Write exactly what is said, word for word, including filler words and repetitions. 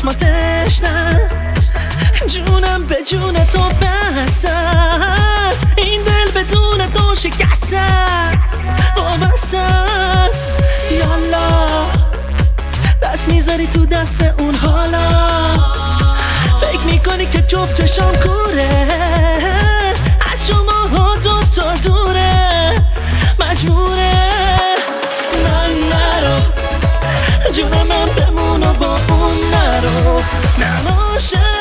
چشماتش نه، جونم به جون تو بس است، این دل بدون تو شکست است، وابسته است. یالا دست میذاری تو دست اون حالا، فکر میکنی که جفت چشام کوره، از شما ها دوتا دوره، مجبوره. من نرو جونم من بمونو با اون نرو، نباشه